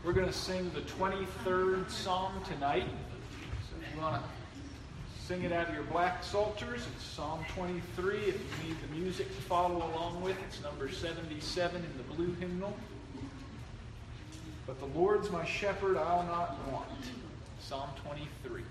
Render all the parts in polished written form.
We're going to sing the 23rd Psalm tonight. So if you want to sing it out of your black psalters, it's Psalm 23. If you need the music to follow along with, it's number 77 in the blue hymnal. But the Lord's my shepherd, I'll not want. Psalm 23.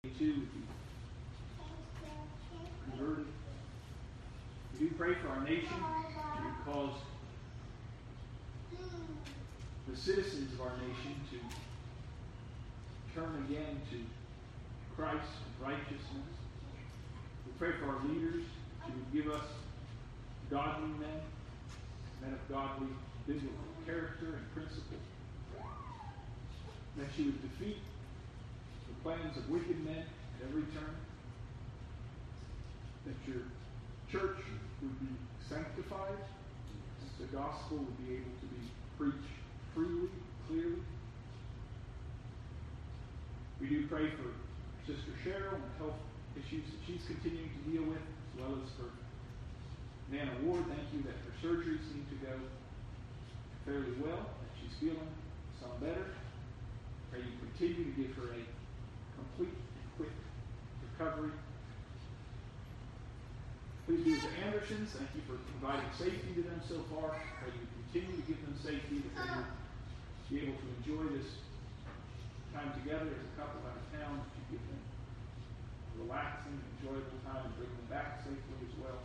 too would be converted. We do pray for our nation to cause the citizens of our nation to turn again to Christ and righteousness. We pray for our leaders to give us godly men of godly biblical character and principle. That you would defeat the plans of wicked men at every turn. That your church would be sanctified. That the gospel would be able to be preached freely, clearly. We do pray for Sister Cheryl and the health issues that she's continuing to deal with, as well as for Nana Ward. Thank you that her surgery seemed to go fairly well, that she's feeling some better. Pray you continue to give her a complete and quick recovery. Please be with the Andersons. Thank you for providing safety to them so far. Pray you continue to give them safety, that they will be able to enjoy this time together as a couple out of town, that you give them a relaxing, enjoyable time and bring them back safely as well.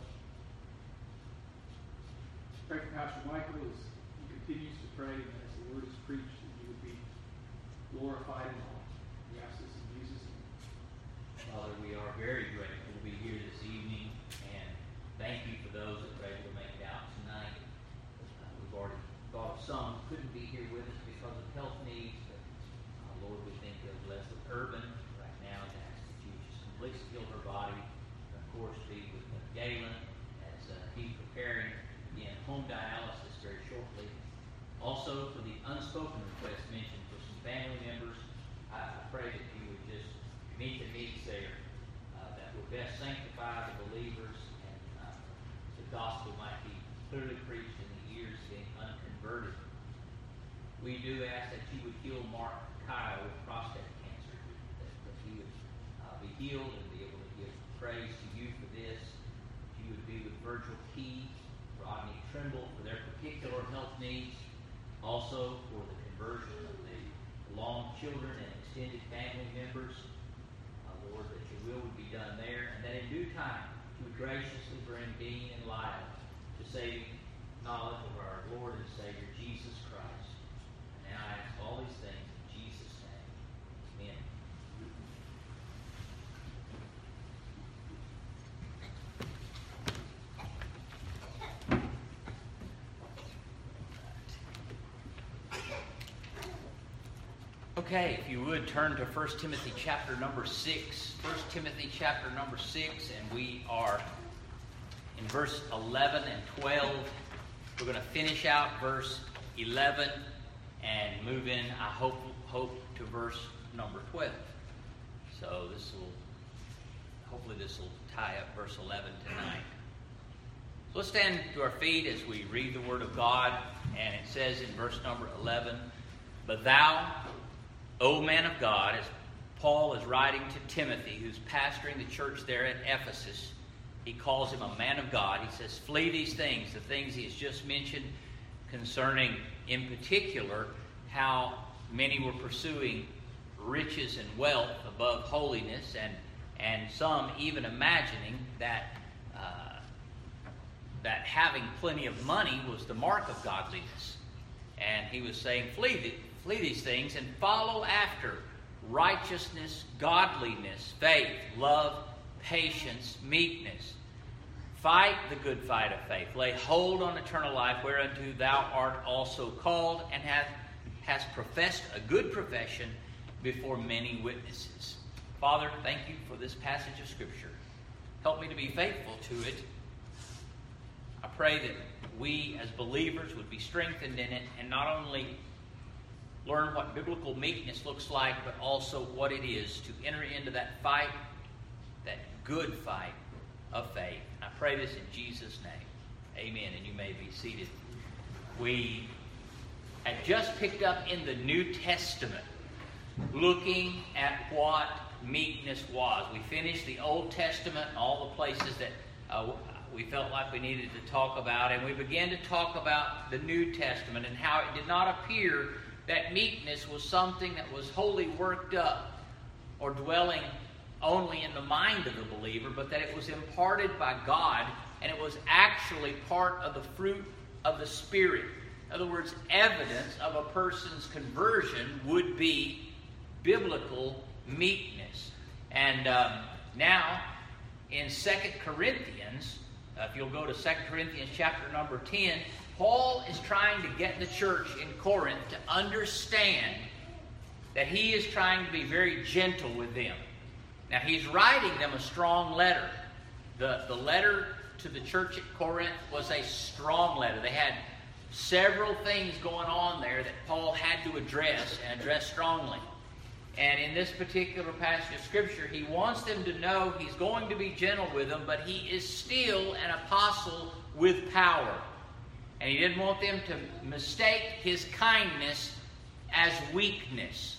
Pray for Pastor Michael as he continues to pray and as the word is preached, that you would be glorified in all. We ask this in Jesus' name. Father, we are very grateful to be here this evening, and thank you for those that were able to make it out tonight. We've already thought of some who couldn't be here with us because of health needs, but Lord, we think of Leslie Urban right now and ask that you just completely heal her body. And of course, be with Galen as he's preparing again home dialysis very shortly. Also, for the unspoken request mentioned for some family members, I pray that you would just meet the needs there, that would best sanctify the believers, and the gospel might be clearly preached in the ears of the unconverted. We do ask that you would heal Mark Kyle with prostate cancer, that he would be healed and be able to give praise to you for this. You would be with Virgil Key, Rodney Trimble for their particular health needs. Also for the conversion of the long children and extended family members. Lord, that your will would be done there, and that in due time you would graciously bring Dean and Lyle to saving knowledge of our Lord and Savior Jesus Christ. And now I ask all these things in Jesus' name. Amen. Okay, if you would turn to 1 Timothy chapter number 6. 1 Timothy chapter number 6, and we are in verse 11 and 12. We're going to finish out verse 11 and move in, I hope to verse number 12. So hopefully this will tie up verse 11 tonight. So let's stand to our feet as we read the Word of God, and it says in verse number 11, "But thou, O man of God," as Paul is writing to Timothy, who's pastoring the church there at Ephesus. He calls him a man of God. He says, flee these things, the things he has just mentioned concerning, in particular, how many were pursuing riches and wealth above holiness, and some even imagining that that having plenty of money was the mark of godliness. And he was saying, flee these things and follow after righteousness, godliness, faith, love, patience, meekness. Fight the good fight of faith. Lay hold on eternal life, whereunto thou art also called, and hast professed a good profession before many witnesses. Father, thank you for this passage of Scripture. Help me to be faithful to it. I pray that we as believers would be strengthened in it, and not only learn what biblical meekness looks like, but also what it is to enter into that fight, that good fight of faith. I pray this in Jesus' name. Amen. And you may be seated. We had just picked up in the New Testament, looking at what meekness was. We finished the Old Testament and all the places that we felt like we needed to talk about, and we began to talk about the New Testament and how it did not appear that meekness was something that was wholly worked up or dwelling only in the mind of the believer, but that it was imparted by God, and it was actually part of the fruit of the Spirit. In other words, evidence of a person's conversion would be biblical meekness. And now, in 2 Corinthians, if you'll go to 2 Corinthians chapter number 10, Paul is trying to get the church in Corinth to understand that he is trying to be very gentle with them. Now, he's writing them a strong letter. The letter to the church at Corinth was a strong letter. They had several things going on there that Paul had to address, and address strongly. And in this particular passage of Scripture, he wants them to know he's going to be gentle with them, but he is still an apostle with power. And he didn't want them to mistake his kindness as weakness.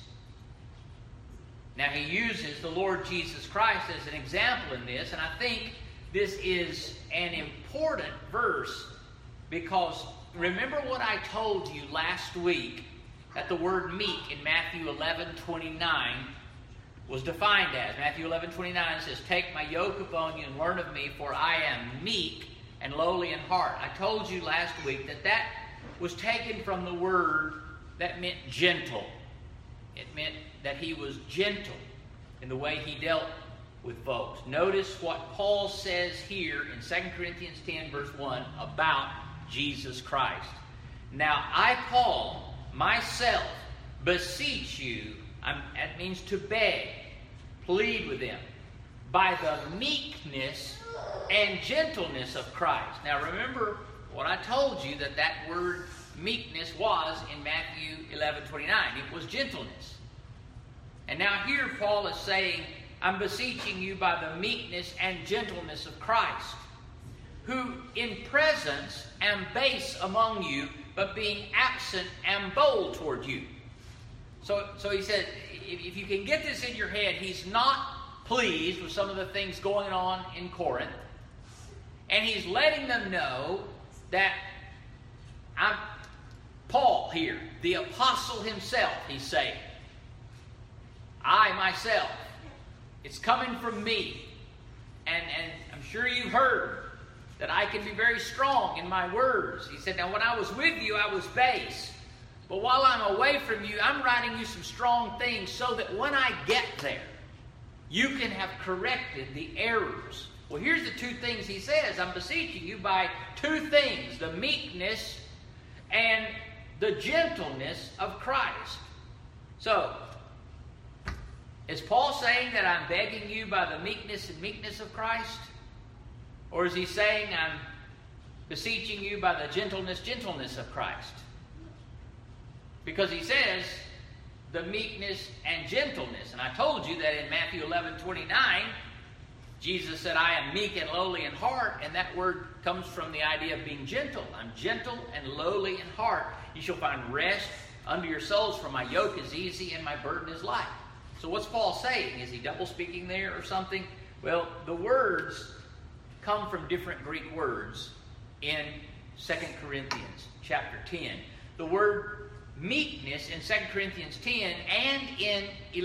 Now, he uses the Lord Jesus Christ as an example in this, and I think this is an important verse because remember what I told you last week that the word meek in Matthew 11:29 was defined as. Matthew 11:29 says, "Take my yoke upon you and learn of me, for I am meek and lowly in heart." I told you last week that that was taken from the word that meant gentle. It meant that he was gentle in the way he dealt with folks. Notice what Paul says here in 2 Corinthians 10 verse 1 about Jesus Christ. "Now I, Paul, myself, beseech you," that means to beg, plead with them, "by the meekness and gentleness of Christ." Now remember what I told you, that word meekness was in Matthew 11:29. It was gentleness. And now here Paul is saying, "I'm beseeching you by the meekness and gentleness of Christ, who in presence am base among you, but being absent am bold toward you." So he said, if you can get this in your head, he's not pleased with some of the things going on in Corinth. And he's letting them know that I'm Paul here, the apostle himself, he's saying. I myself, it's coming from me. And I'm sure you've heard that I can be very strong in my words. He said, now when I was with you, I was base. But while I'm away from you, I'm writing you some strong things so that when I get there, you can have corrected the errors. Well, here's the two things he says. I'm beseeching you by two things, the meekness and the gentleness of Christ. So, is Paul saying that I'm begging you by the meekness of Christ? Or is he saying I'm beseeching you by the gentleness of Christ? Because he says the meekness and gentleness. And I told you that in Matthew 11:29, Jesus said, I am meek and lowly in heart. And that word comes from the idea of being gentle. I'm gentle and lowly in heart. You shall find rest under your souls, for my yoke is easy and my burden is light. So what's Paul saying? Is he double speaking there or something? Well, the words come from different Greek words in 2 Corinthians chapter 10. The word meekness in 2 Corinthians 10 and in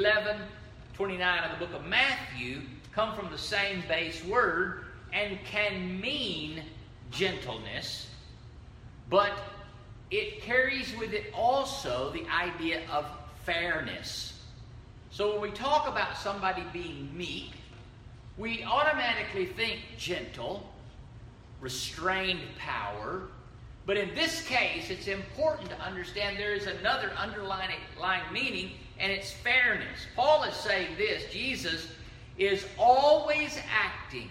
11:29 of the book of Matthew come from the same base word and can mean gentleness, but it carries with it also the idea of fairness. So when we talk about somebody being meek, we automatically think gentle, restrained power. But in this case, it's important to understand there is another underlying meaning, and it's fairness. Paul is saying this: Jesus is always acting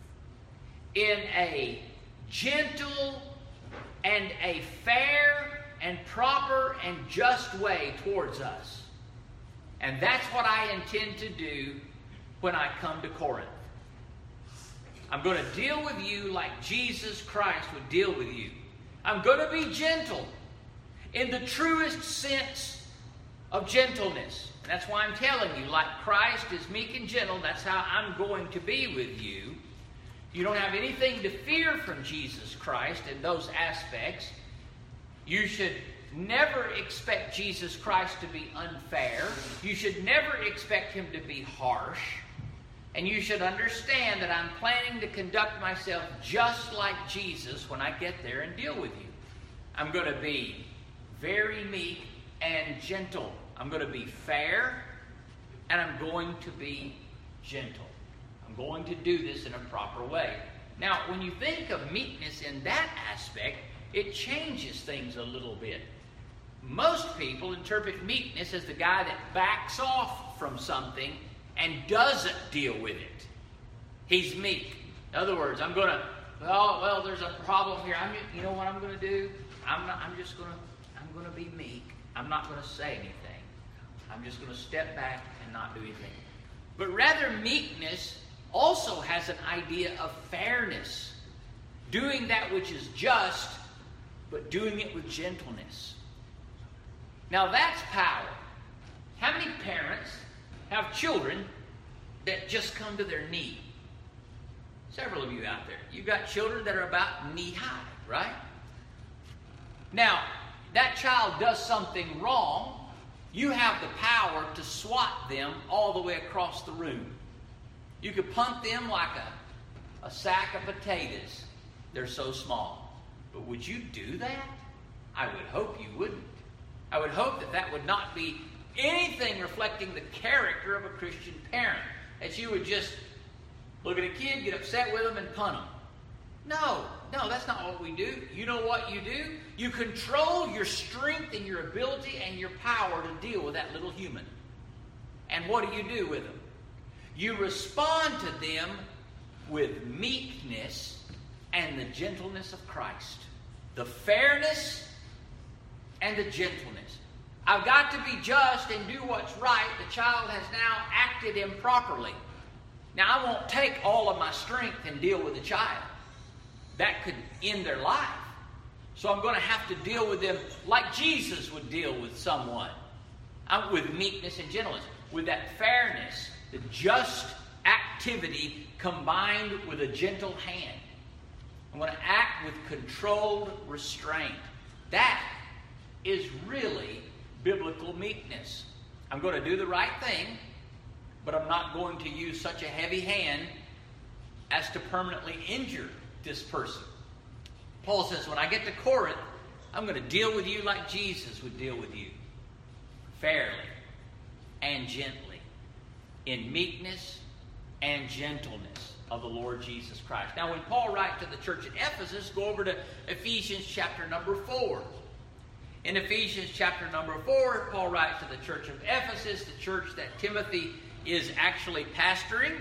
in a gentle and a fair and proper and just way towards us. And that's what I intend to do when I come to Corinth. I'm going to deal with you like Jesus Christ would deal with you. I'm going to be gentle in the truest sense of gentleness. And that's why I'm telling you, like Christ is meek and gentle, that's how I'm going to be with you. You don't have anything to fear from Jesus Christ in those aspects. You should never expect Jesus Christ to be unfair. You should never expect him to be harsh. And you should understand that I'm planning to conduct myself just like Jesus when I get there and deal with you. I'm going to be very meek and gentle. I'm going to be fair, and I'm going to be gentle. I'm going to do this in a proper way. Now, when you think of meekness in that aspect, it changes things a little bit. Most people interpret meekness as the guy that backs off from something and doesn't deal with it. He's meek. In other words, I'm going to, well, there's a problem here. You know what I'm going to do? I'm going to be meek. I'm not going to say anything. I'm just going to step back and not do anything. But rather, meekness also has an idea of fairness. Doing that which is just, but doing it with gentleness. Now that's power. How many parents have children that just come to their knee? Several of you out there. You've got children that are about knee high, right? Now, that child does something wrong. You have the power to swat them all the way across the room. You could punt them like a sack of potatoes. They're so small. But would you do that? I would hope you wouldn't. I would hope that that would not be anything reflecting the character of a Christian parent. That you would just look at a kid, get upset with them, and punt them. No, that's not what we do. You know what you do? You control your strength and your ability and your power to deal with that little human. And what do you do with them? You respond to them with meekness and the gentleness of Christ. The fairness and the gentleness. I've got to be just and do what's right. The child has now acted improperly. Now, I won't take all of my strength and deal with the child. That could end their life. So I'm going to have to deal with them like Jesus would deal with someone. With meekness and gentleness. With that fairness, the just activity combined with a gentle hand. I'm going to act with controlled restraint. That is really biblical meekness. I'm going to do the right thing, but I'm not going to use such a heavy hand as to permanently injure this person. Paul says, when I get to Corinth, I'm going to deal with you like Jesus would deal with you. Fairly and gently. In meekness and gentleness of the Lord Jesus Christ. Now, when Paul writes to the church at Ephesus, go over to Ephesians chapter number 4. In Ephesians chapter number 4, Paul writes to the church of Ephesus, the church that Timothy is actually pastoring.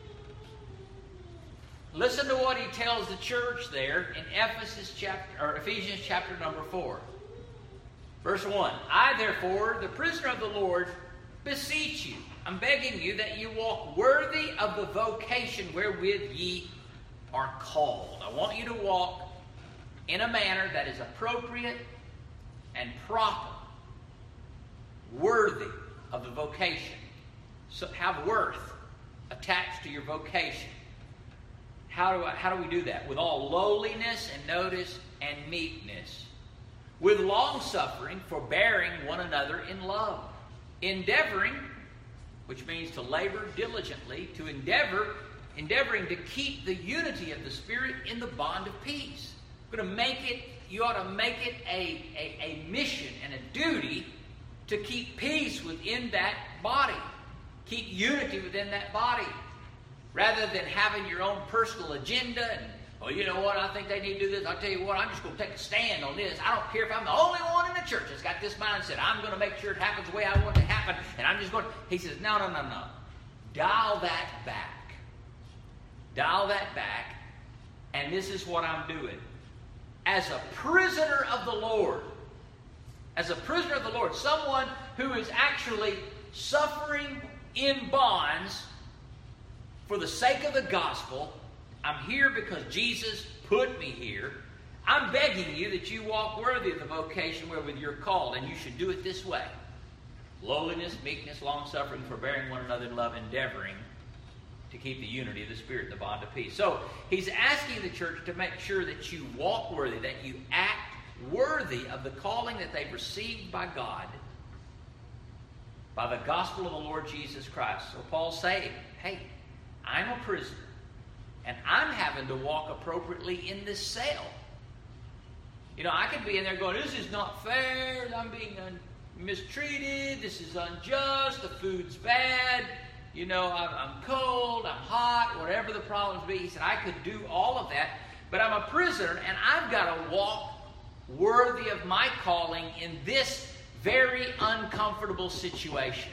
Listen to what he tells the church there in Ephesians chapter number 4. Verse 1. I, therefore, the prisoner of the Lord, beseech you. I'm begging you that you walk worthy of the vocation wherewith ye are called. I want you to walk in a manner that is appropriate and proper. Worthy of the vocation. So have worth attached to your vocation. How do we do that? With all lowliness and notice and meekness. With long-suffering, forbearing one another in love. Endeavoring, which means to labor diligently, to endeavoring to keep the unity of the Spirit in the bond of peace. You ought to make it a mission and a duty to keep peace within that body. Keep unity within that body. Rather than having your own personal agenda and, oh, you know what, I think they need to do this. I'll tell you what, I'm just going to take a stand on this. I don't care if I'm the only one in the church that's got this mindset. I'm going to make sure it happens the way I want it to happen. And I'm just going to... He says, no. Dial that back. Dial that back. And this is what I'm doing. As a prisoner of the Lord, someone who is actually suffering in bonds for the sake of the gospel, I'm here because Jesus put me here. I'm begging you that you walk worthy of the vocation wherewith you're called, and you should do it this way. Lowliness, meekness, long-suffering, forbearing one another in love, endeavoring to keep the unity of the Spirit in the bond of peace. So he's asking the church to make sure that you walk worthy, that you act worthy of the calling that they've received by God, by the gospel of the Lord Jesus Christ. So Paul's saying, hey, I'm a prisoner, and I'm having to walk appropriately in this cell. You know, I could be in there going, this is not fair, I'm being mistreated, this is unjust, the food's bad, you know, I'm cold, I'm hot, whatever the problems be. He said, I could do all of that, but I'm a prisoner, and I've got to walk worthy of my calling in this very uncomfortable situation.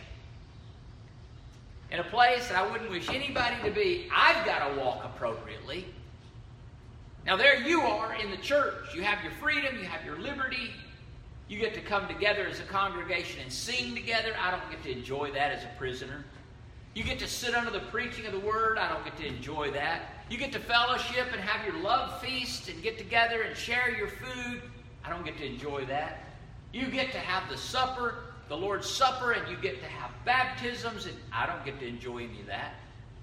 In a place that I wouldn't wish anybody to be, I've got to walk appropriately. Now there you are in the church. You have your freedom, you have your liberty. You get to come together as a congregation and sing together. I don't get to enjoy that as a prisoner. You get to sit under the preaching of the Word. I don't get to enjoy that. You get to fellowship and have your love feast and get together and share your food. I don't get to enjoy that. You get to have the supper, the Lord's Supper, and you get to have baptisms, and I don't get to enjoy any of that.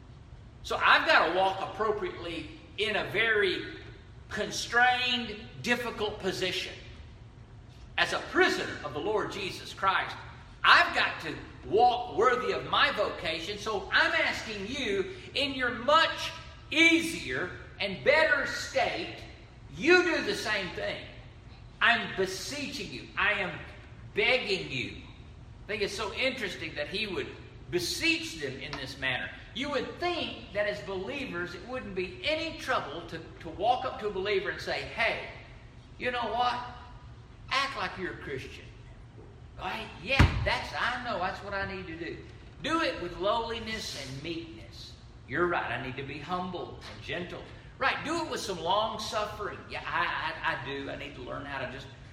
So I've got to walk appropriately in a very constrained, difficult position. As a prisoner of the Lord Jesus Christ, I've got to walk worthy of my vocation. So I'm asking you, in your much easier and better state, you do the same thing. I'm beseeching you. I am begging you. I think it's so interesting that he would beseech them in this manner. You would think that as believers it wouldn't be any trouble to walk up to a believer and say, hey, you know what? Act like you're a Christian. Right? Yeah, I know that's what I need to do. Do it with lowliness and meekness. You're right, I need to be humble and gentle. Right, do it with some long suffering. Yeah, I do. I need to learn how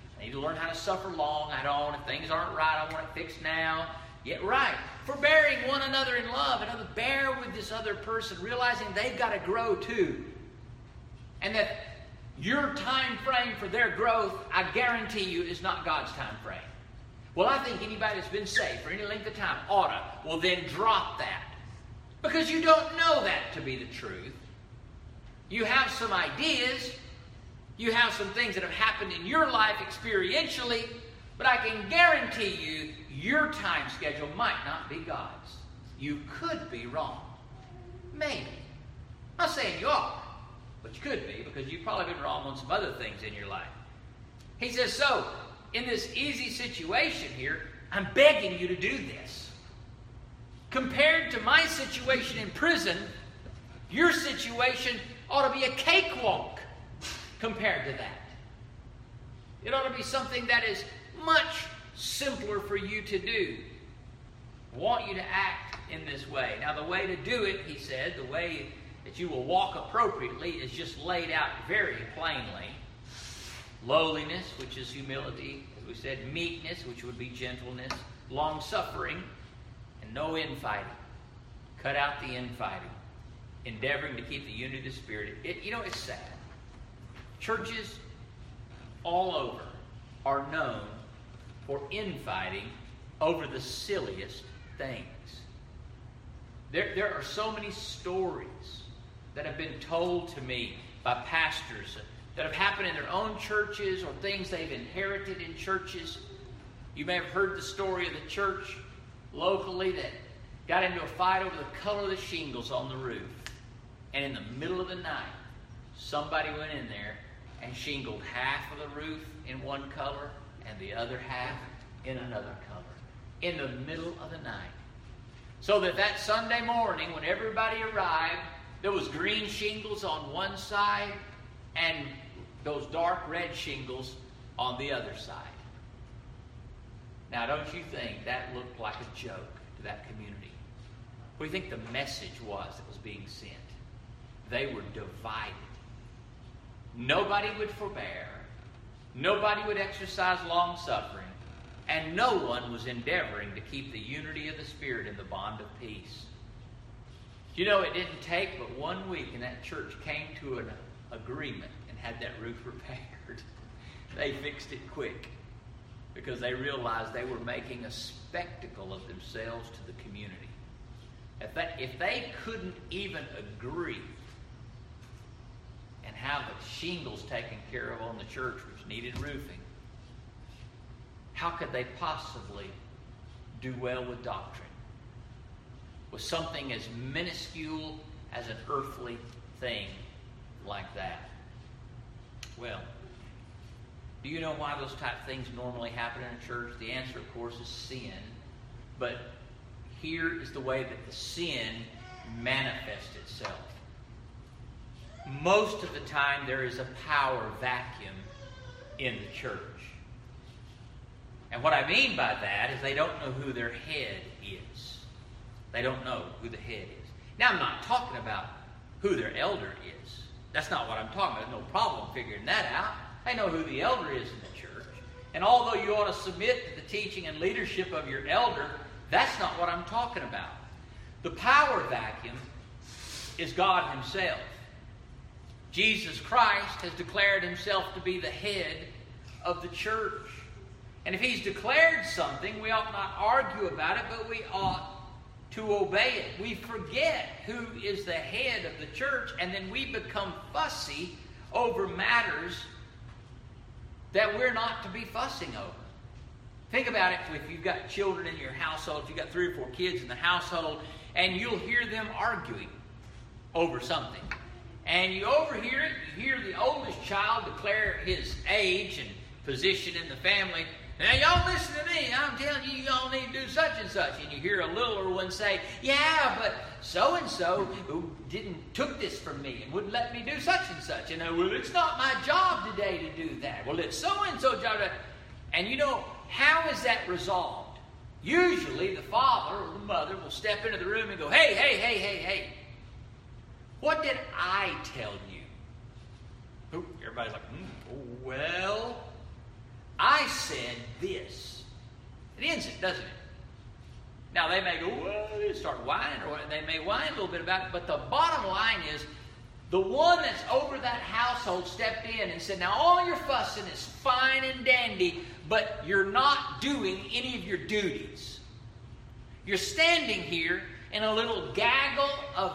to suffer long. I don't. If things aren't right, I want it fixed now. Yeah, right. Forbearing one another in love. And bear with this other person, realizing they've got to grow too. And that your time frame for their growth, I guarantee you, is not God's time frame. Well, I think anybody that's been saved for any length of time ought to. Well, then drop that. Because you don't know that to be the truth. You have some ideas. You have some things that have happened in your life experientially. But I can guarantee you, your time schedule might not be God's. You could be wrong. Maybe. I'm not saying you are. But you could be, because you've probably been wrong on some other things in your life. He says, so, in this easy situation here, I'm begging you to do this. Compared to my situation in prison, your situation ought to be a cakewalk compared to that. It ought to be something that is much simpler for you to do. I want you to act in this way. Now, the way to do it, he said, the way that you will walk appropriately is just laid out very plainly. Lowliness, which is humility, as we said, meekness, which would be gentleness, long-suffering, and no infighting. Cut out the infighting. Endeavoring to keep the unity of the Spirit. It's sad. Churches all over are known for infighting over the silliest things. There are so many stories that have been told to me by pastors that have happened in their own churches or things they've inherited in churches. You may have heard the story of the church locally that got into a fight over the color of the shingles on the roof. And in the middle of the night, somebody went in there and shingled half of the roof in one color and the other half in another color. In the middle of the night. So that Sunday morning, when everybody arrived, there was green shingles on one side and those dark red shingles on the other side. Now, don't you think that looked like a joke to that community? What do you think the message was that was being sent? They were divided. Nobody would forbear. Nobody would exercise long-suffering. And no one was endeavoring to keep the unity of the Spirit in the bond of peace. You know, it didn't take but 1 week and that church came to an agreement and had that roof repaired. They fixed it quick because they realized they were making a spectacle of themselves to the community. If they couldn't even agree and have the shingles taken care of on the church, which needed roofing, how could they possibly do well with doctrine? With something as minuscule as an earthly thing like that. Well, do you know why those type of things normally happen in a church? The answer, of course, is sin. But here is the way that the sin manifests itself. Most of the time, there is a power vacuum in the church. And what I mean by that is they don't know who their head is. They don't know who the head is. Now, I'm not talking about who their elder is. That's not what I'm talking about. There's no problem figuring that out. They know who the elder is in the church. And although you ought to submit to the teaching and leadership of your elder, that's not what I'm talking about. The power vacuum is God Himself. Jesus Christ has declared Himself to be the head of the church. And if He's declared something, we ought not argue about it, but we ought to obey it. We forget who is the head of the church, and then we become fussy over matters that we're not to be fussing over. Think about it if you've got children in your household, if you've got 3 or 4 kids in the household, and you'll hear them arguing over something. And you overhear it, you hear the oldest child declare his age and position in the family. Now, y'all listen to me. I'm telling you, y'all need to do such and such. And you hear a littler one say, yeah, but so-and-so who took this from me and wouldn't let me do such and such. And well, it's not my job today to do that. Well, it's so-and-so job. And you know, how is that resolved? Usually, the father or the mother will step into the room and go, hey. What did I tell you? Ooh, everybody's like, well, I said this. It ends it, doesn't it? Now, they may go, well, they start whining, or they may whine a little bit about it, but the bottom line is, the one that's over that household stepped in and said, now all your fussing is fine and dandy, but you're not doing any of your duties. You're standing here in a little gaggle of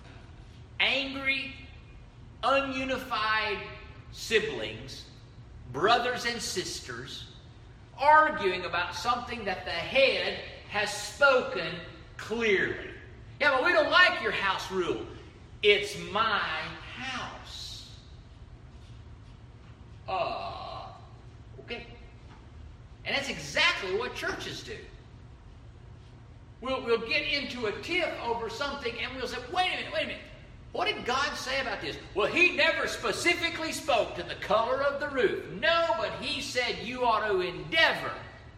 angry, ununified siblings, brothers and sisters, arguing about something that the head has spoken clearly. Yeah, but we don't like your house rule. It's my house. Okay. And that's exactly what churches do. We'll get into a tiff over something and we'll say, wait a minute. What did God say about this? Well, He never specifically spoke to the color of the roof. No, but He said you ought to endeavor.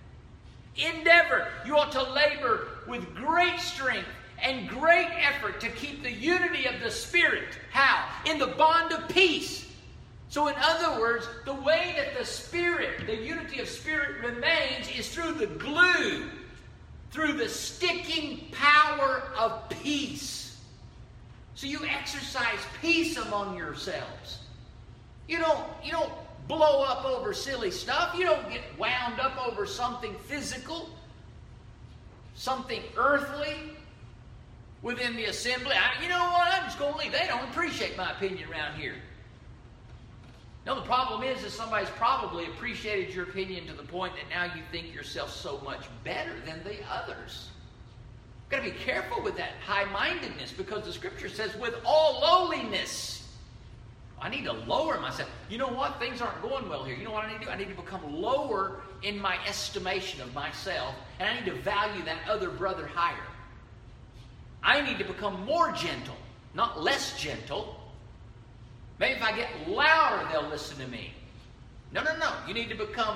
You ought to labor with great strength and great effort to keep the unity of the Spirit. How? In the bond of peace. So in other words, the way that the Spirit, the unity of Spirit remains is through the glue, through the sticking power of peace. So you exercise peace among yourselves. You don't blow up over silly stuff. You don't get wound up over something physical, something earthly within the assembly. You know what? I'm just going to leave. They don't appreciate my opinion around here. No, the problem is that somebody's probably appreciated your opinion to the point that now you think yourself so much better than the others. Got to be careful with that high-mindedness, because the Scripture says, with all lowliness. I need to lower myself. You know what? Things aren't going well here. You know what I need to do? I need to become lower in my estimation of myself, and I need to value that other brother higher. I need to become more gentle, not less gentle. Maybe if I get louder, they'll listen to me. No. You need to become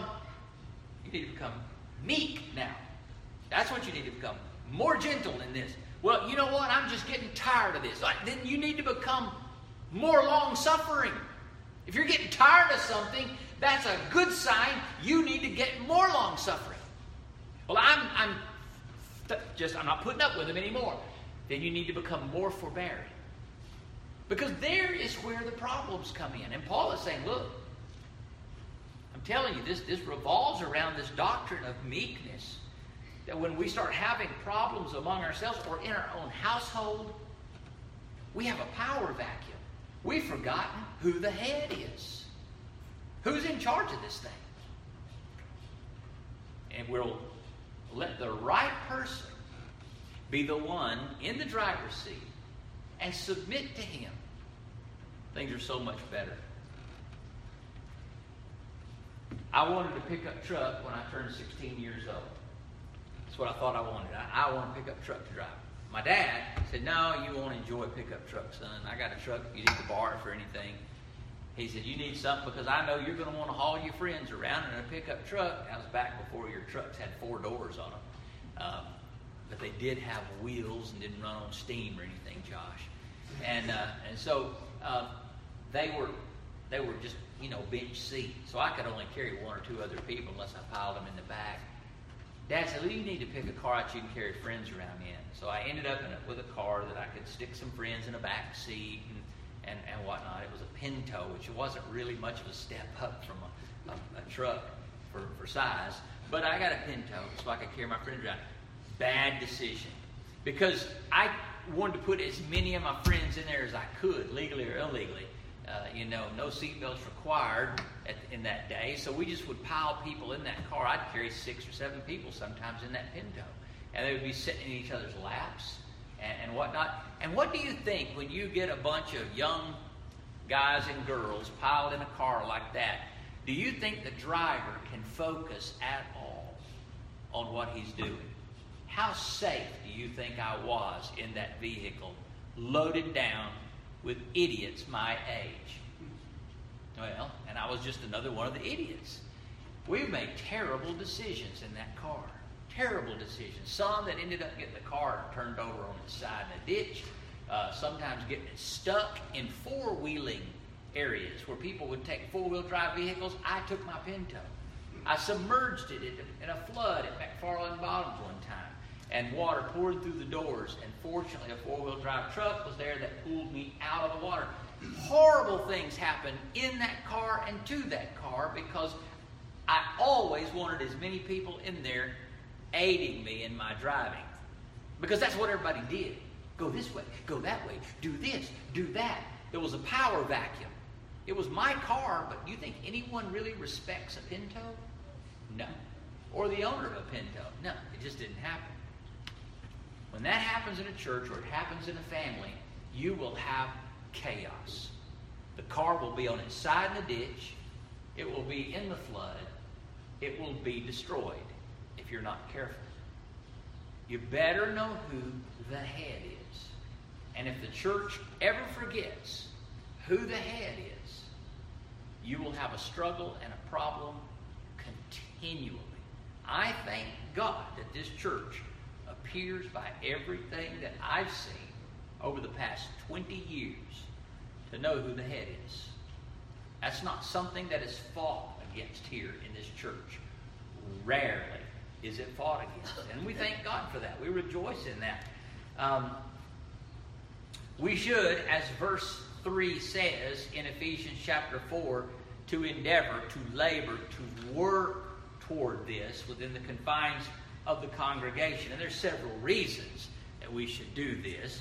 meek now. That's what you need to become. More gentle in this. Well, you know what? I'm just getting tired of this. Then you need to become more long-suffering. If you're getting tired of something, that's a good sign. You need to get more long-suffering. Well, I'm not putting up with them anymore. Then you need to become more forbearing. Because there is where the problems come in. And Paul is saying, look, I'm telling you, this revolves around this doctrine of meekness. That when we start having problems among ourselves or in our own household, we have a power vacuum. We've forgotten who the head is. Who's in charge of this thing? And we'll let the right person be the one in the driver's seat and submit to Him, things are so much better. I wanted a pickup truck when I turned 16 years old. That's what I thought I wanted. I want a pickup truck to drive. My dad said, no, you won't enjoy a pickup truck, son. I got a truck if you need to borrow it for anything. He said, you need something because I know you're going to want to haul your friends around in a pickup truck. That was back before your trucks had 4 doors on them. But they did have wheels and didn't run on steam or anything, Josh. And so they were just, bench seat. So I could only carry 1 or 2 other people unless I piled them in the back. Dad said, well, you need to pick a car that you can carry friends around in. So I ended up with a car that I could stick some friends in a back seat and whatnot. It was a Pinto, which wasn't really much of a step up from a truck for size. But I got a Pinto so I could carry my friends around. Bad decision. Because I wanted to put as many of my friends in there as I could, legally or illegally. No seatbelts required in that day. So we just would pile people in that car. I'd carry 6 or 7 people sometimes in that Pinto. And they would be sitting in each other's laps and whatnot. And what do you think when you get a bunch of young guys and girls piled in a car like that? Do you think the driver can focus at all on what he's doing? How safe do you think I was in that vehicle, loaded down with idiots my age? Well, and I was just another one of the idiots. We made terrible decisions in that car. Terrible decisions. Some that ended up getting the car turned over on its side in a ditch. Sometimes getting it stuck in 4-wheeling areas where people would take 4-wheel drive vehicles. I took my Pinto. I submerged it in a flood at McFarland Bottoms one time. And water poured through the doors. And fortunately, a 4-wheel drive truck was there that pulled me out of the water. Horrible things happened in that car and to that car because I always wanted as many people in there aiding me in my driving. Because that's what everybody did. Go this way, go that way, do this, do that. There was a power vacuum. It was my car, but do you think anyone really respects a Pinto? No. Or the owner of a Pinto? No, it just didn't happen. When that happens in a church or it happens in a family, you will have chaos. The car will be on its side in the ditch. It will be in the flood. It will be destroyed if you're not careful. You better know who the head is. And if the church ever forgets who the head is, you will have a struggle and a problem continually. I thank God that this church appears by everything that I've seen over the past 20 years to know who the head is. That's not something that is fought against here in this church. Rarely is it fought against. And we thank God for that. We rejoice in that. We should, as verse 3 says in Ephesians chapter 4, to endeavor, to labor, to work toward this within the confines of the congregation. And there's several reasons that we should do this.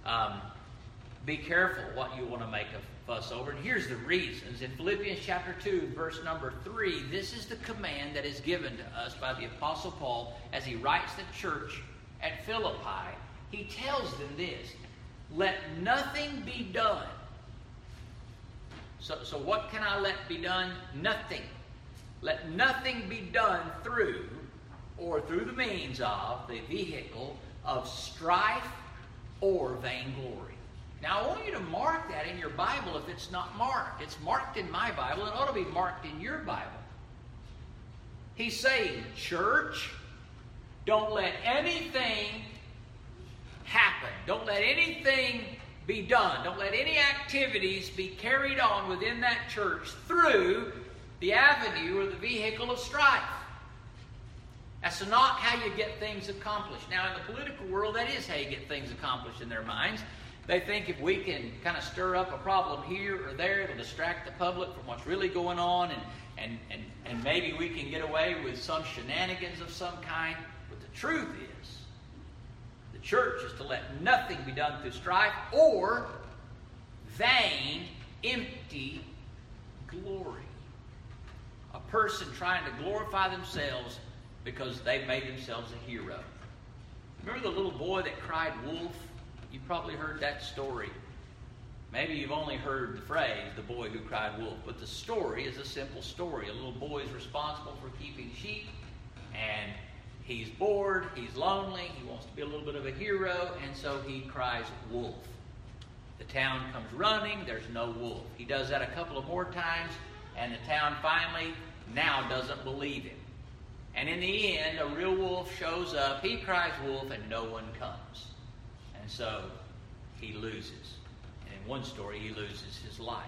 Be careful what you want to make a fuss over. And here's the reasons. In Philippians chapter 2, verse number 3, this is the command that is given to us by the Apostle Paul as he writes the church at Philippi. He tells them this: let nothing be done. So what can I let be done? Nothing. Let nothing be done through the means of the vehicle of strife or vainglory. Now, I want you to mark that in your Bible if it's not marked. It's marked in my Bible. It ought to be marked in your Bible. He's saying, church, don't let anything happen. Don't let anything be done. Don't let any activities be carried on within that church through the avenue or the vehicle of strife. That's not how you get things accomplished. Now, in the political world, that is how you get things accomplished in their minds. They think if we can kind of stir up a problem here or there, it'll distract the public from what's really going on, and maybe we can get away with some shenanigans of some kind. But the truth is, the church is to let nothing be done through strife or vain, empty glory. A person trying to glorify themselves because they've made themselves a hero. Remember the little boy that cried wolf You've probably heard that story. Maybe you've only heard the phrase, the boy who cried wolf. But the story is a simple story. A little boy is responsible for keeping sheep, and he's bored, he's lonely, he wants to be a little bit of a hero, and so he cries wolf. The town comes running, there's no wolf. He does that a couple of more times, and the town finally now doesn't believe him. And in the end, a real wolf shows up, he cries wolf, and no one comes. And so he loses. And in one story, he loses his life.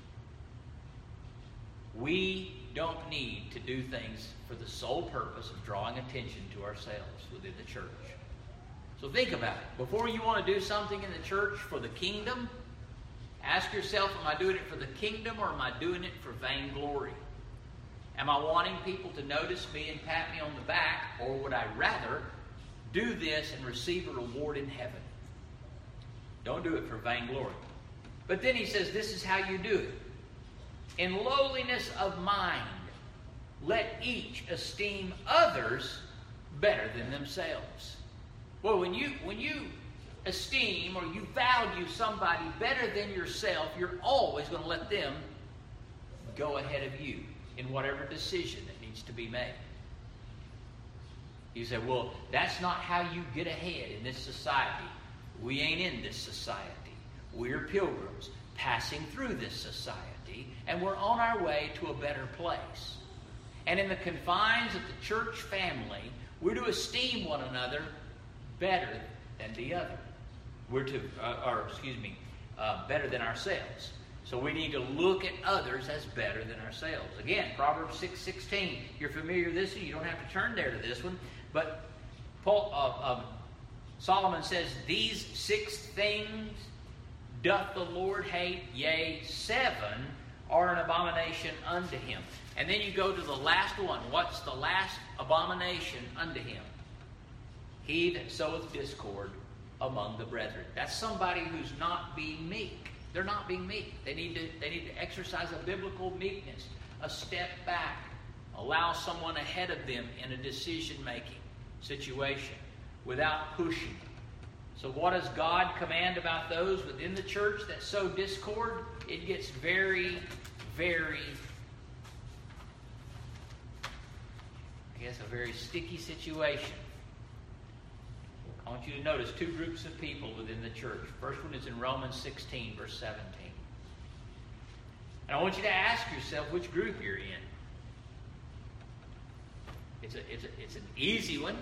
We don't need to do things for the sole purpose of drawing attention to ourselves within the church. So think about it. Before you want to do something in the church for the kingdom, ask yourself, am I doing it for the kingdom or am I doing it for vainglory? Am I wanting people to notice me and pat me on the back, or would I rather do this and receive a reward in heaven? Don't do it for vainglory. But then he says, this is how you do it. In lowliness of mind, let each esteem others better than themselves. Well, when you esteem or you value somebody better than yourself, you're always going to let them go ahead of you in whatever decision that needs to be made. You say, well, that's not how you get ahead in this society. We ain't in this society. We're pilgrims passing through this society, and we're on our way to a better place. And in the confines of the church family, we're to esteem one another better than the other. We're to, better than ourselves. So we need to look at others as better than ourselves. Again, Proverbs 6:16. You're familiar with this, and you don't have to turn there to this one. But Solomon says, these 6 things doth the Lord hate, yea, 7 are an abomination unto him. And then you go to the last one. What's the last abomination unto him? He that soweth discord among the brethren. That's somebody who's not being meek. They're not being meek. They need to exercise a biblical meekness, a step back, allow someone ahead of them in a decision-making situation without pushing. So what does God command about those within the church that sow discord? It gets very, very, a very sticky situation. I want you to notice 2 groups of people within the church. First one is in Romans 16, verse 17. And I want you to ask yourself which group you're in. It's an easy one.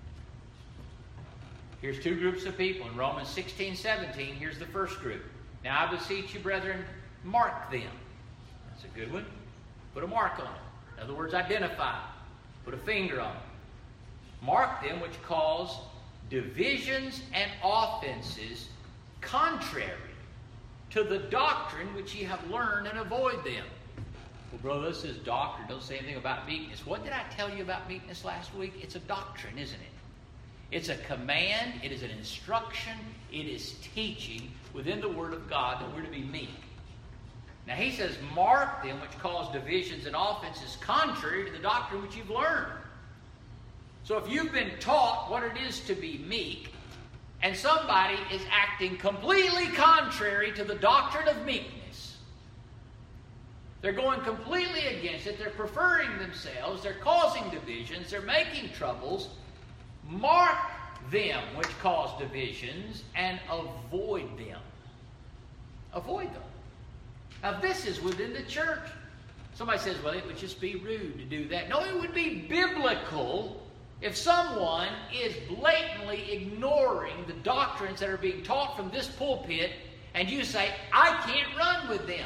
Here's 2 groups of people. In Romans 16, 17, here's the first group. Now I beseech you, brethren, mark them. That's a good one. Put a mark on it. In other words, identify. Put a finger on it. Mark them which cause divisions and offenses contrary to the doctrine which ye have learned, and avoid them. Well, brother, this is doctrine. Don't say anything about meekness. What did I tell you about meekness last week? It's a doctrine, isn't it? It's a command. It is an instruction. It is teaching within the Word of God that we're to be meek. Now he says, mark them which cause divisions and offenses contrary to the doctrine which you've learned. So if you've been taught what it is to be meek, and somebody is acting completely contrary to the doctrine of meekness, they're going completely against it, they're preferring themselves, they're causing divisions, they're making troubles, mark them which cause divisions and avoid them. Avoid them. Now this is within the church. Somebody says, well, it would just be rude to do that. No, it would be biblical if someone is blatantly ignoring the doctrines that are being taught from this pulpit, and you say, I can't run with them.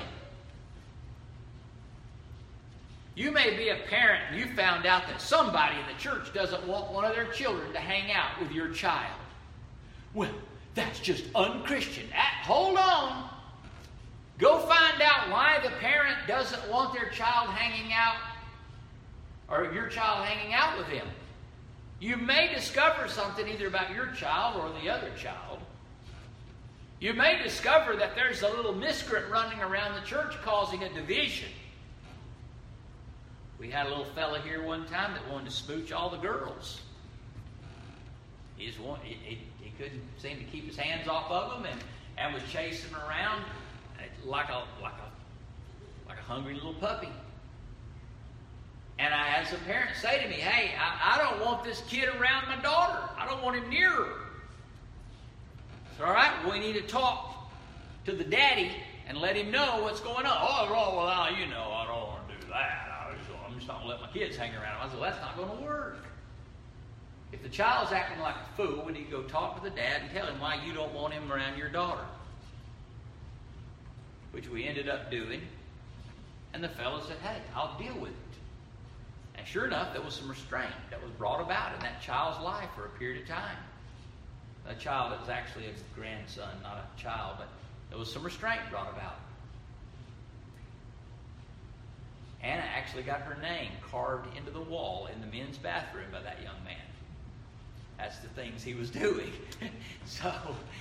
You may be a parent and you found out that somebody in the church doesn't want one of their children to hang out with your child. Well, that's just unchristian. Hold on. Go find out why the parent doesn't want their child hanging out, or your child hanging out with them. You may discover something either about your child or the other child. You may discover that there's a little miscreant running around the church causing a division. We had a little fella here one time that wanted to smooch all the girls. he couldn't seem to keep his hands off of them, and was chasing them around like a hungry little puppy. And I had some parents say to me, hey, I don't want this kid around my daughter. I don't want him near her. So, all right, we need to talk to the daddy and let him know what's going on. Oh, well, I don't want to do that. I'm just not going to let my kids hang around him. I said, well, that's not going to work. If the child's acting like a fool, we need to go talk to the dad and tell him why you don't want him around your daughter. Which we ended up doing. And the fellow said, hey, I'll deal with it. And sure enough, there was some restraint that was brought about in that child's life for a period of time. A child that was actually a grandson, not a child, but there was some restraint brought about. Anna actually got her name carved into the wall in the men's bathroom by that young man. That's the things he was doing. So,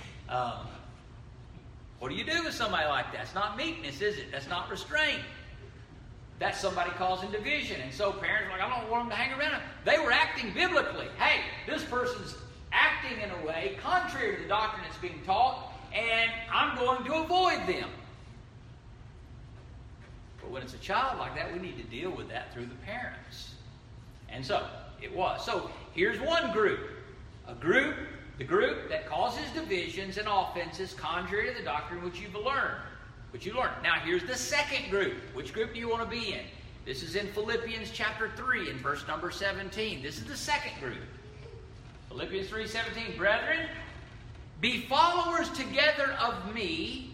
what do you do with somebody like that? It's not meekness, is it? That's not restraint. That's somebody causing division. And so parents are like, I don't want them to hang around him. They were acting biblically. Hey, this person's acting in a way contrary to the doctrine that's being taught, and I'm going to avoid them. But when it's a child like that, we need to deal with that through the parents. And so, it was. So, here's one group. The group that causes divisions and offenses contrary to the doctrine which you've learned. Now, here's the second group. Which group do you want to be in? This is in Philippians chapter 3 and verse number 17. This is the second group. Philippians 3:17. Brethren, be followers together of me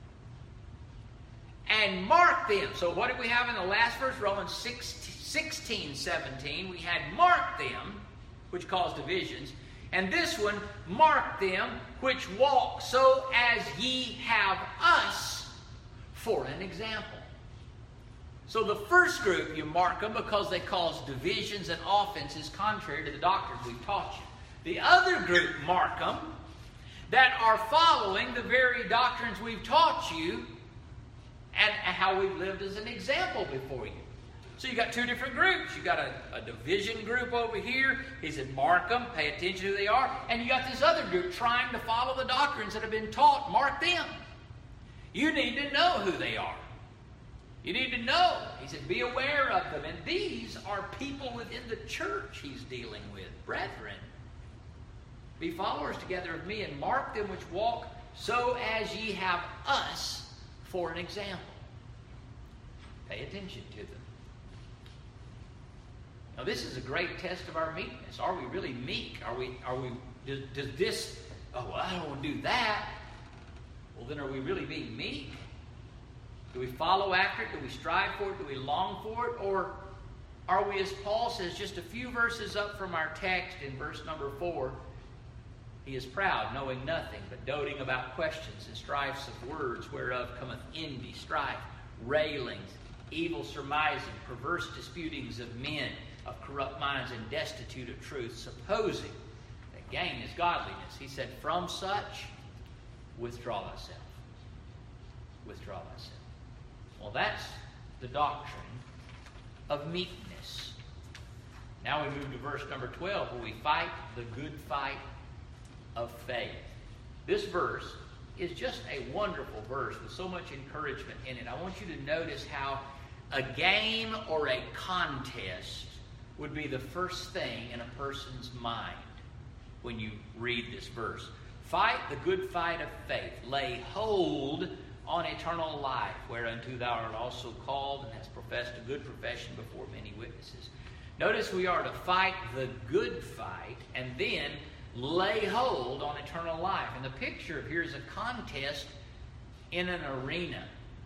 and mark them. So what did we have in the last verse? Romans 16:17. We had mark them, which caused divisions. And this one, mark them which walk so as ye have us for an example. So the first group, you mark them because they cause divisions and offenses contrary to the doctrines we've taught you. The other group, mark them, that are following the very doctrines we've taught you and how we've lived as an example before you. So you got two different groups. You got a division group over here. He said, mark them, pay attention to who they are. And you got this other group trying to follow the doctrines that have been taught. Mark them. You need to know who they are. You need to know. He said, be aware of them. And these are people within the church he's dealing with. Brethren, be followers together of me and mark them which walk so as ye have us for an example. Pay attention to them. Now, this is a great test of our meekness. Are we really meek? Does this, well, I don't want to do that. Well, then are we really being meek? Do we follow after it? Do we strive for it? Do we long for it? Or are we, as Paul says, just a few verses up from our text in verse number 4, he is proud, knowing nothing, but doting about questions and strifes of words, whereof cometh envy, strife, railings, evil surmising, perverse disputings of men, of corrupt minds and destitute of truth, supposing that gain is godliness. He said, from such, withdraw thyself. Withdraw thyself. Well, that's the doctrine of meekness. Now we move to verse number 12, where we fight the good fight of faith. This verse is just a wonderful verse with so much encouragement in it. I want you to notice how a game or a contest would be the first thing in a person's mind when you read this verse. Fight the good fight of faith. Lay hold on eternal life, whereunto thou art also called and hast professed a good profession before many witnesses. Notice we are to fight the good fight and then lay hold on eternal life. And the picture here is a contest in an arena.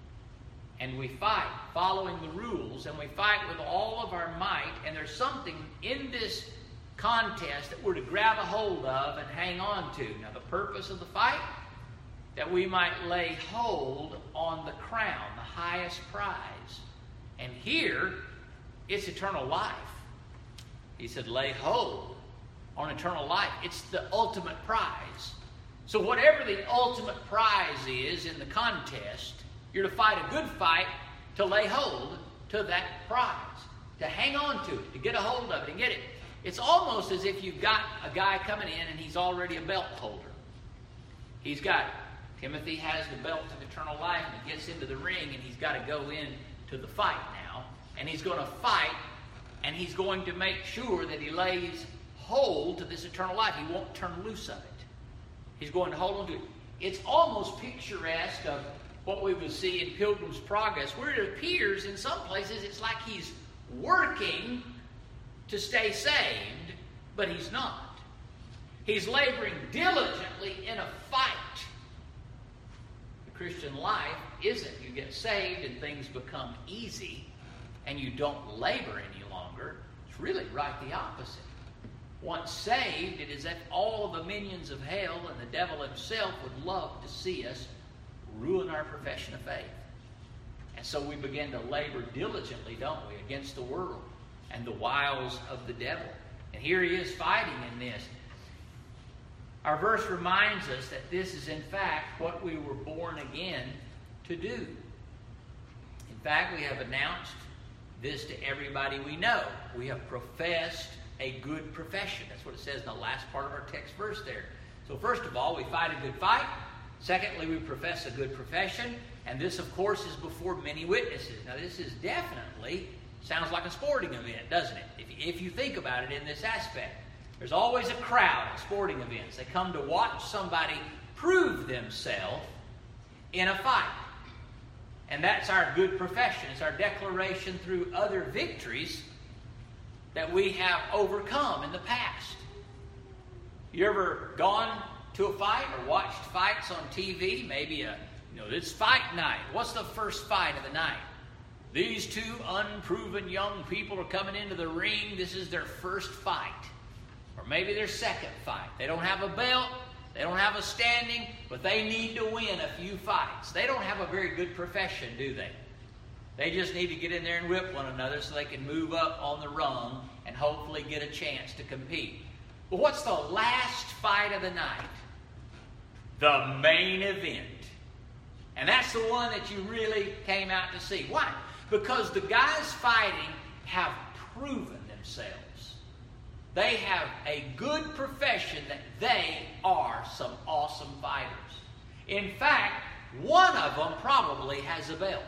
And we fight following the rules, and we fight with all of our might, and there's something in this contest that we're to grab a hold of and hang on to. Now, the purpose of the fight, that we might lay hold on the crown, the highest prize. And here, it's eternal life. He said, lay hold on eternal life. It's the ultimate prize. So whatever the ultimate prize is in the contest, you're to fight a good fight to lay hold to that prize, to hang on to it, to get a hold of it and get it. It's almost as if you've got a guy coming in and he's already a belt holder. Timothy has the belt of eternal life, and he gets into the ring, and he's got to go into the fight now. And he's going to fight, and he's going to make sure that he lays hold to this eternal life. He won't turn loose of it. He's going to hold on to it. It's almost picturesque of what we would see in Pilgrim's Progress, where it appears in some places it's like he's working to stay saved, but he's not. He's laboring diligently in a fight. The Christian life isn't you get saved and things become easy and you don't labor any longer. It's really right the opposite. Once saved, it is that all of the minions of hell and the devil himself would love to see us ruin our profession of faith. And so we begin to labor diligently, don't we, against the world and the wiles of the devil. And here he is fighting in this. Our verse reminds us that this is in fact what we were born again to do. In fact, we have announced this to everybody we know. We have professed a good profession. That's what it says in the last part of our text verse there. So first of all, we fight a good fight. Secondly, we profess a good profession. And this, of course, is before many witnesses. Now, this is definitely, sounds like a sporting event, doesn't it? If you think about it in this aspect. There's always a crowd at sporting events. They come to watch somebody prove themselves in a fight. And that's our good profession. It's our declaration through other victories that we have overcome in the past. You ever gone to a fight or watched fights on TV? Maybe it's fight night. What's the first fight of the night? These two unproven young people are coming into the ring. This is their first fight. Or maybe their second fight. They don't have a belt. They don't have a standing. But they need to win a few fights. They don't have a very good profession, do they? They just need to get in there and whip one another so they can move up on the rung and hopefully get a chance to compete. But what's the last fight of the night? The main event. And that's the one that you really came out to see. Why? Because the guys fighting have proven themselves. They have a good profession that they are some awesome fighters. In fact, one of them probably has a belt.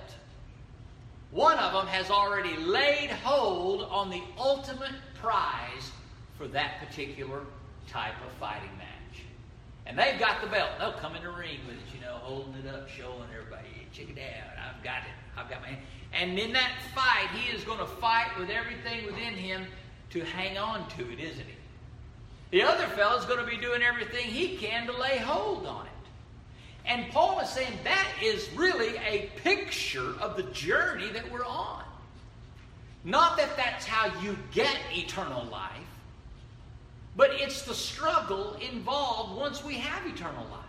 One of them has already laid hold on the ultimate prize for that particular type of fighting match. And they've got the belt. They'll come in the ring with it, holding it up, showing everybody, check it out, I've got it, I've got my hand. And in that fight, he is going to fight with everything within him to hang on to it, isn't he? The other fellow's going to be doing everything he can to lay hold on it. And Paul is saying that is really a picture of the journey that we're on. Not that that's how you get eternal life, but it's the struggle involved once we have eternal life.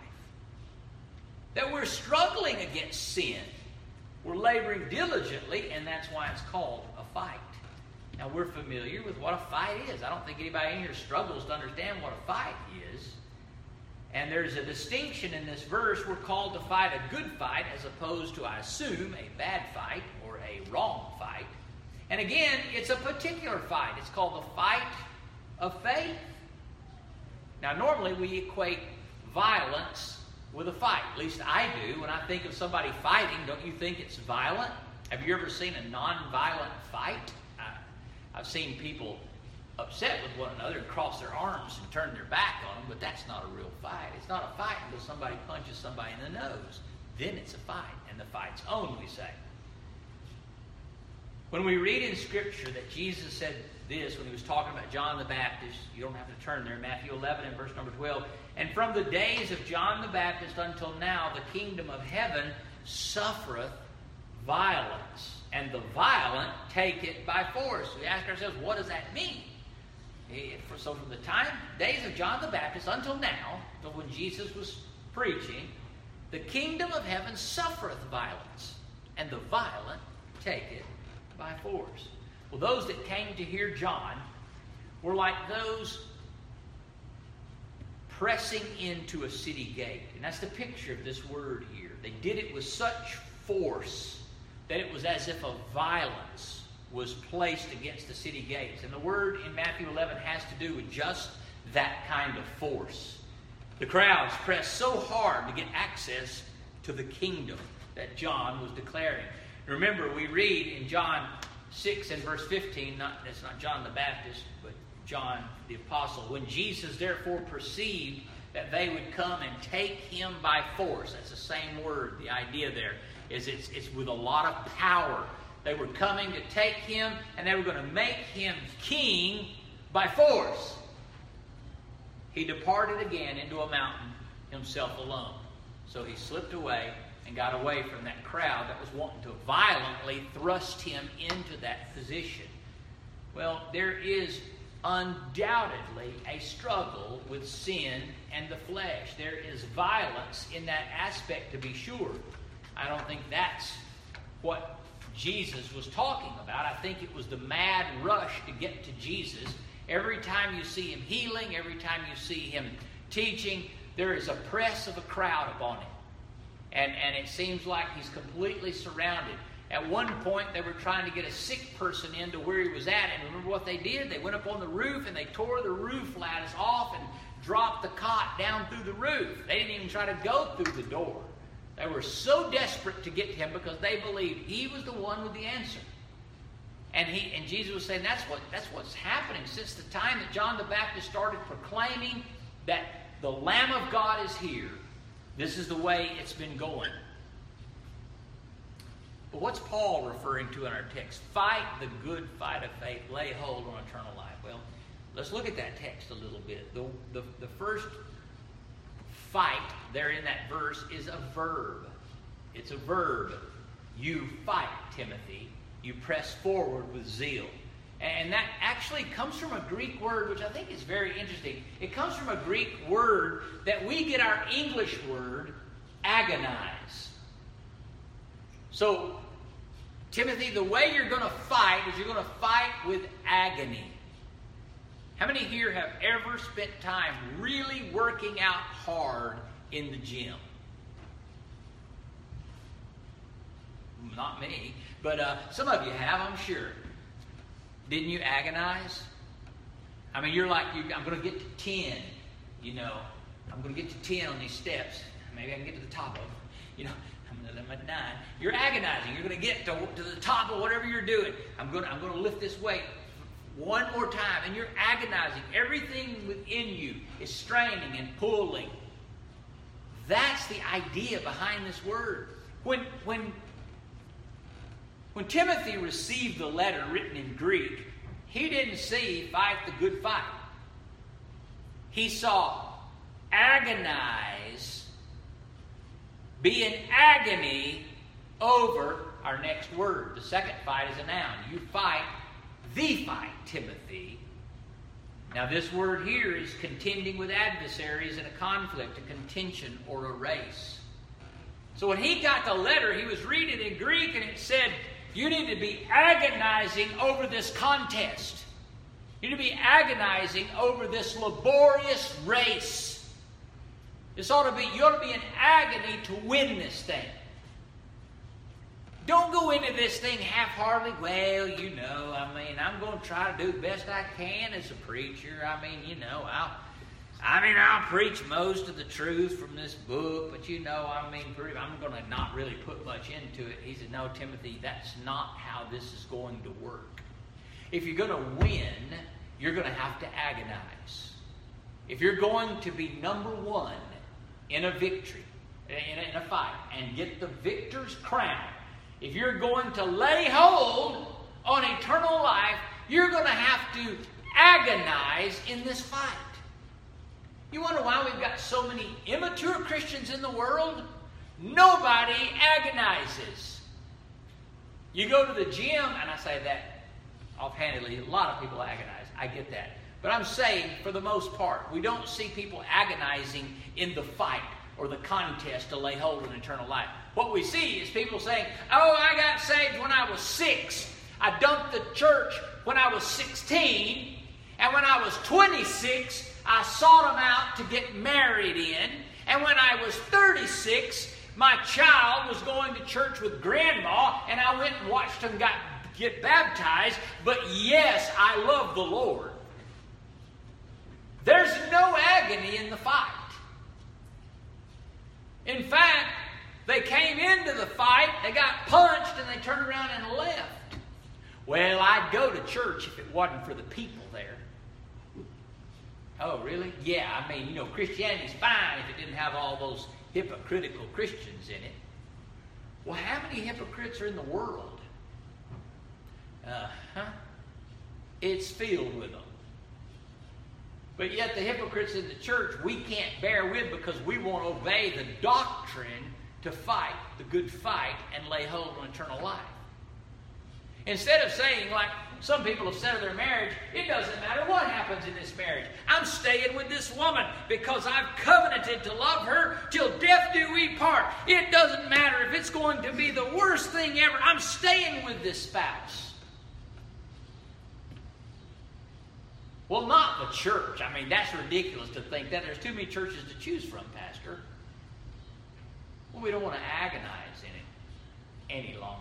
That we're struggling against sin. We're laboring diligently, and that's why it's called a fight. Now, we're familiar with what a fight is. I don't think anybody in here struggles to understand what a fight is. And there's a distinction in this verse. We're called to fight a good fight as opposed to, I assume, a bad fight or a wrong fight. And again, it's a particular fight. It's called the fight of faith. Now, normally we equate violence with a fight. At least I do. When I think of somebody fighting, don't you think it's violent? Have you ever seen a non-violent fight? I've seen people upset with one another and cross their arms and turn their back on them, but that's not a real fight. It's not a fight until somebody punches somebody in the nose. Then it's a fight, and the fight's on, we say. When we read in Scripture that Jesus said this when he was talking about John the Baptist, you don't have to turn there, Matthew 11 and verse number 12, and from the days of John the Baptist until now, the kingdom of heaven suffereth violence, and the violent take it by force. We ask ourselves, what does that mean? So from the days of John the Baptist until now, until when Jesus was preaching, the kingdom of heaven suffereth violence, and the violent take it by force. Well, those that came to hear John were like those pressing into a city gate. And that's the picture of this word here. They did it with such force that it was as if a violence was placed against the city gates. And the word in Matthew 11 has to do with just that kind of force. The crowds pressed so hard to get access to the kingdom that John was declaring. Remember, we read in John 6 and verse 15, it's not John the Baptist, but John the Apostle, when Jesus therefore perceived that they would come and take him by force. That's the same word. The idea there is it's with a lot of power. They were coming to take him, and they were going to make him king by force. He departed again into a mountain, himself alone. So he slipped away and got away from that crowd that was wanting to violently thrust him into that position. Well, there is undoubtedly a struggle with sin and the flesh. There is violence in that aspect, to be sure. I don't think that's what Jesus was talking about. I think it was the mad rush to get to Jesus. Every time you see him healing, every time you see him teaching, there is a press of a crowd upon him. And it seems like he's completely surrounded. At one point, they were trying to get a sick person into where he was at. And remember what they did? They went up on the roof and they tore the roof lattice off and dropped the cot down through the roof. They didn't even try to go through the door. They were so desperate to get to him because they believed he was the one with the answer. And Jesus was saying that's what's happening since the time that John the Baptist started proclaiming that the Lamb of God is here. This is the way it's been going. But what's Paul referring to in our text? Fight the good fight of faith, lay hold on eternal life. Well, let's look at that text a little bit. The first fight there in that verse is a verb. It's a verb. You fight, Timothy. You press forward with zeal. And that actually comes from a Greek word, which I think is very interesting. It comes from a Greek word that we get our English word, agonize. So, Timothy, the way you're going to fight is you're going to fight with agony. How many here have ever spent time really working out hard in the gym? Not me, but some of you have, I'm sure. Didn't you agonize? I mean, you're like, I'm going to get to 10, I'm going to get to 10 on these steps. Maybe I can get to the top of them. I'm going to let them at 9. You're agonizing. You're going to get to the top of whatever you're doing. I'm going to lift this weight one more time. And you're agonizing. Everything within you is straining and pulling. That's the idea behind this word. When Timothy received the letter written in Greek, he didn't see fight the good fight. He saw agonize, be in agony over our next word. The second fight is a noun. You fight the fight, Timothy. Now this word here is contending with adversaries in a conflict, a contention, or a race. So when he got the letter, he was reading in Greek and it said, you need to be agonizing over this contest. You need to be agonizing over this laborious race. You ought to be in agony to win this thing. Don't go into this thing half-heartedly. Well, I'm going to try to do the best I can as a preacher. I'll preach most of the truth from this book, but I'm going to not really put much into it. He said, no, Timothy, that's not how this is going to work. If you're going to win, you're going to have to agonize. If you're going to be number one in a victory, in a fight, and get the victor's crown, if you're going to lay hold on eternal life, you're going to have to agonize in this fight. You wonder why we've got so many immature Christians in the world? Nobody agonizes. You go to the gym, and I say that offhandedly, a lot of people agonize. I get that. But I'm saying, for the most part, we don't see people agonizing in the fight or the contest to lay hold on eternal life. What we see is people saying, I got saved when I was 6. I dumped the church when I was 16. And when I was 26, I sought them out to get married in. And when I was 36, my child was going to church with grandma, and I went and watched them get baptized, but yes, I love the Lord. There's no agony in the fight. In fact, they came into the fight, they got punched, and they turned around and left. Well, I'd go to church if it wasn't for the people there. Oh, really? Yeah, I mean, Christianity's fine if it didn't have all those hypocritical Christians in it. Well, how many hypocrites are in the world? It's filled with them. But yet the hypocrites in the church we can't bear with because we won't obey the doctrine to fight the good fight and lay hold on eternal life. Instead of saying, like some people have said of their marriage, it doesn't matter what happens in this marriage. I'm staying with this woman because I've covenanted to love her till death do we part. It doesn't matter if it's going to be the worst thing ever. I'm staying with this spouse. Well, not the church. I mean, that's ridiculous to think that. There's too many churches to choose from, Pastor. Well, we don't want to agonize in it any longer.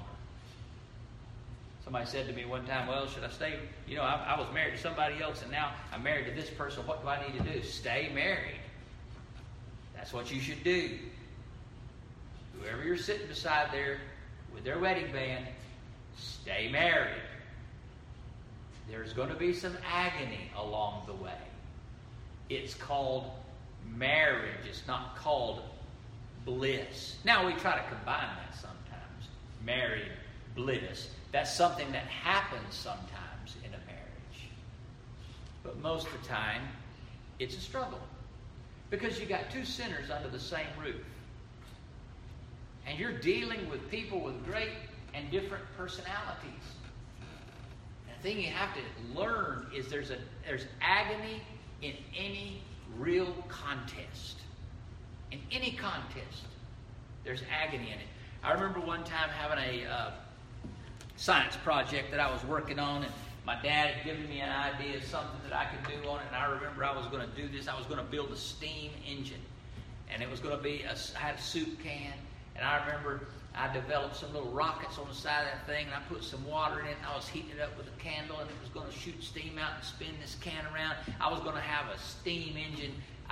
Somebody said to me one time, well, should I stay? I was married to somebody else and now I'm married to this person. What do I need to do? Stay married. That's what you should do. Whoever you're sitting beside there with their wedding band, stay married. There's going to be some agony along the way. It's called marriage. It's not called bliss. Now, we try to combine that sometimes. Married, bliss. That's something that happens sometimes in a marriage. But most of the time, it's a struggle. Because you got two sinners under the same roof. And you're dealing with people with great and different personalities. And the thing you have to learn is there's agony in any real contest. In any contest, there's agony in it. I remember one time having a science project that I was working on, and my dad had given me an idea of something that I could do on it, and I remember I was going to do this. I was going to build a steam engine, and it was going to be, I had a soup can, and I remember I developed some little rockets on the side of that thing, and I put some water in it, and I was heating it up with a candle, and it was going to shoot steam out and spin this can around. I was going to have a steam engine.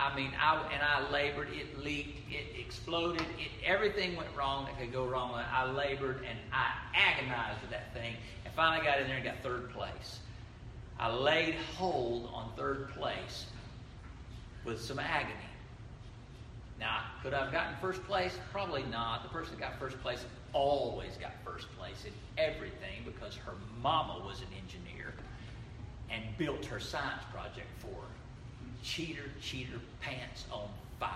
I labored, it leaked, it exploded, everything went wrong that could go wrong. I labored and I agonized with that thing and finally got in there and got third place. I laid hold on third place with some agony. Now, could I have gotten first place? Probably not. The person that got first place always got first place in everything because her mama was an engineer and built her science project for her. Cheater, pants on fire.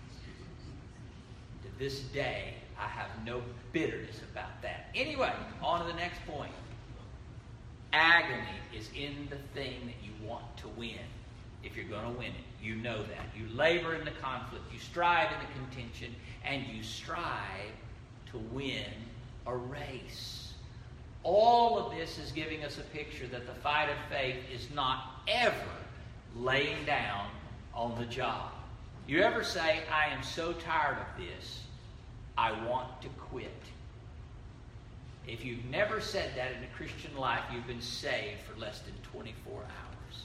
To this day, I have no bitterness about that. Anyway, on to the next point. Agony is in the thing that you want to win. If you're going to win it, you know that. You labor in the conflict, you strive in the contention, and you strive to win a race. All of this is giving us a picture that the fight of faith is not ever laying down on the job. You ever say, I am so tired of this, I want to quit? If you've never said that in a Christian life, you've been saved for less than 24 hours.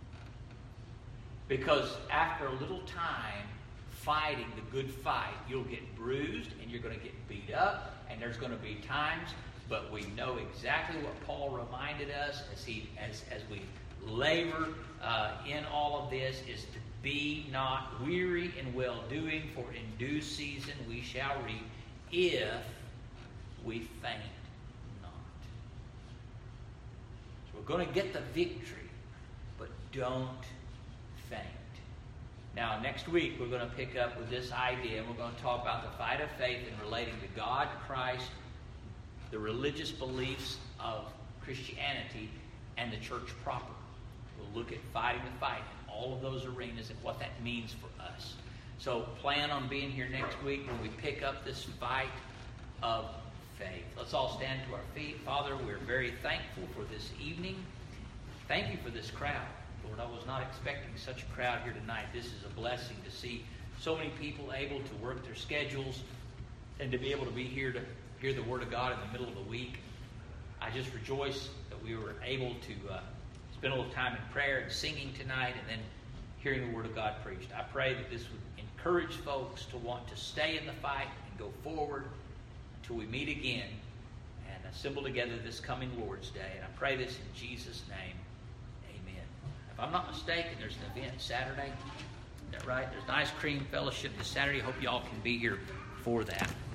Because after a little time fighting the good fight, you'll get bruised and you're going to get beat up, and there's going to be times, but we know exactly what Paul reminded us as we labor in all of this is to be not weary in well-doing, for in due season we shall reap if we faint not. So we're going to get the victory, but don't faint. Now, next week we're going to pick up with this idea, and we're going to talk about the fight of faith in relating to God, Christ, the religious beliefs of Christianity, and the church proper. We'll look at fighting the fight in all of those arenas and what that means for us. So plan on being here next week when we pick up this fight of faith. Let's all stand to our feet. Father, we're very thankful for this evening. Thank you for this crowd. Lord, I was not expecting such a crowd here tonight. This is a blessing to see so many people able to work their schedules and to be able to be here to hear the Word of God in the middle of the week. I I just rejoice that we were able to spend a little time in prayer and singing tonight, and then hearing the Word of God preached. I pray that this would encourage folks to want to stay in the fight and go forward until we meet again and assemble together this coming Lord's Day. And I pray this in Jesus' name. Amen. If I'm not mistaken, there's an event Saturday. Is that right? There's an ice cream fellowship this Saturday. I hope you all can be here for that.